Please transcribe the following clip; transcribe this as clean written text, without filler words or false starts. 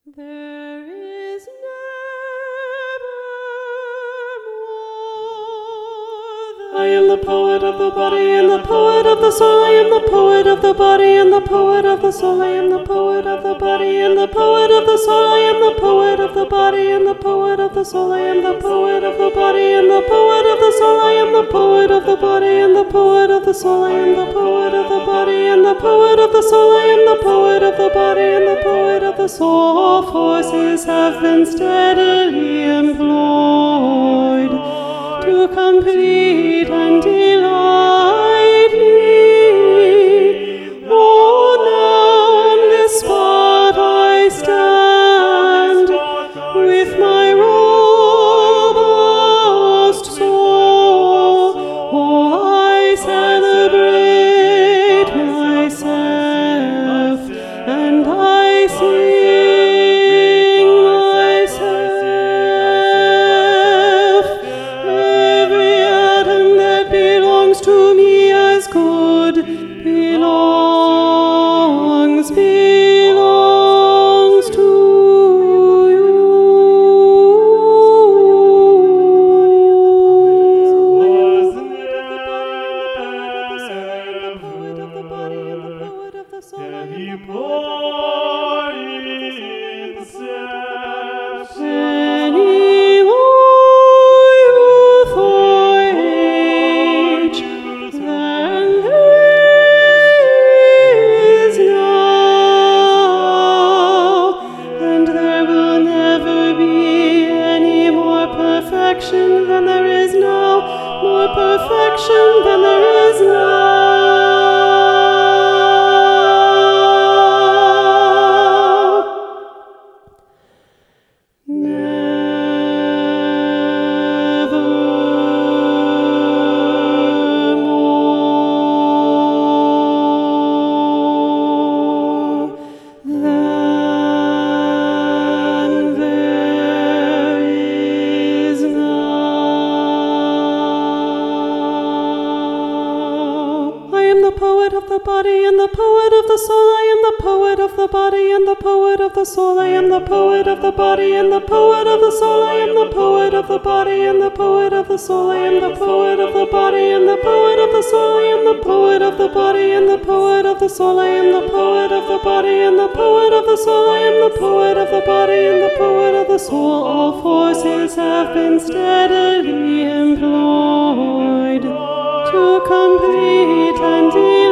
There is never more. I am the poet of the body and the poet of the soul. I am the poet of the body and the poet of the soul. I am the poet of the body and the poet of the soul. I am the poet of the body and the poet of the soul. I am the poet of the body and the poet of the soul. I am the poet of the body and the poet of the soul. I am the poet of the body and the poet of the soul. I am the poet of the body and the poet of the soul. All forces have been steadily employed to complete and delight me. Oh, now on this spot I stand with my robust soul. Oh, I celebrate myself and I sing myself. Every atom that belongs to me as good belongs to you. Any more youth or age than there is now, and there will never be any more perfection than there is now, more perfection than there is now. Nevermore than there is now. I am the poet of the body and the poet of the soul. I am the poet of the body and the poet of the soul. I am the poet of the body and the poet of the soul. I am the poet of the body and the poet of the soul. I am the poet of the body and the poet of the soul. I am the poet of the body and the poet of the soul. I am the poet of the body and the poet of the soul. I am the poet of the body and the poet of the soul. All forces have been steadily employed to complete and